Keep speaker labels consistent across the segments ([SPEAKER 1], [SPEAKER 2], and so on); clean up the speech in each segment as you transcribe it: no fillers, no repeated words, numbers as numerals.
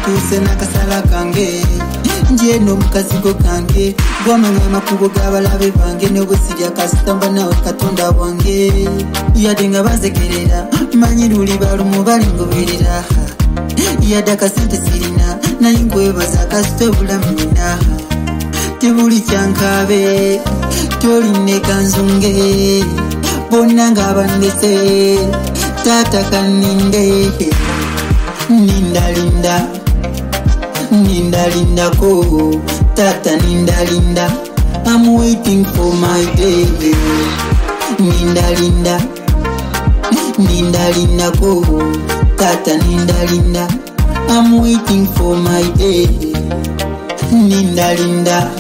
[SPEAKER 1] tuse nakasala kange nje no mukazigo kange gwamanya amakubo g'abalabe bange n'obusirya kasitamba nawe katonda wange yadde nga bazegerera manyi luli balumu balingoberera yadde akasente sirina naye nkwebaza kasita obulamu nina tebuli kyankaabe toline kanzunge bonna nga bandese taata kaninde Ninda tata ninda I'm waiting for my day Ninda go tata ninda I'm waiting for my day Ninda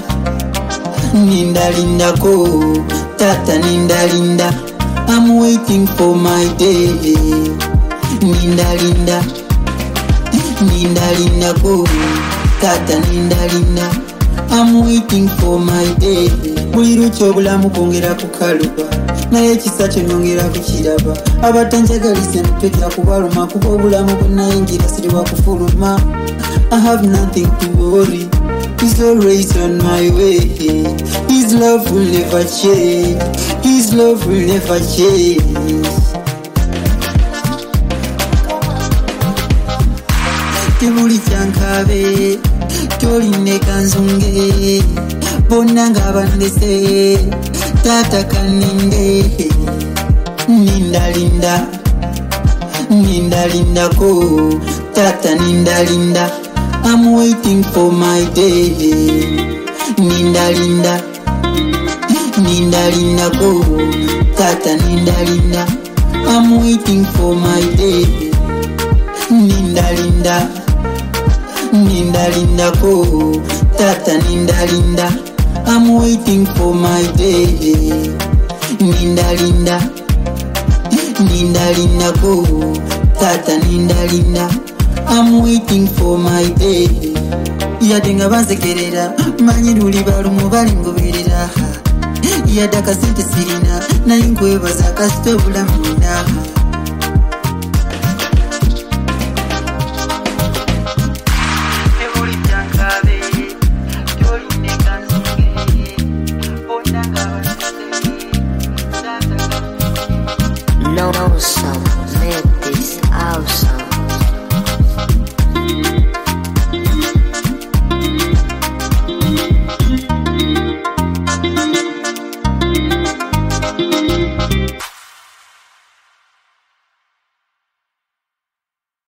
[SPEAKER 1] go tata ninda I'm waiting for my day Ninda go tata ninda I'm waiting for my day buli lucho obulamu kwongera kukaluba naye ekisa kyo nyongera kukiraba abatanjagalise mpeta kubaluma kuba obulamu bwennayingira siri wakufuluma I have nothing to worry He's always on my way His love will never change His love will never change tebuli kyankaabe toline kanzunge bonna nga bandese taata kaninde ninda ko tata ninda I'm waiting for my day ninda ko tata ninda I'm waiting for my day Ninda ko tata ninda I'm waiting for my day Ninda ko tata ninda I'm waiting for my day yadde nga bazegerera manyi luli balumu balingoberera yadde akasente sirina naye nkwebaza kasita obulamu nina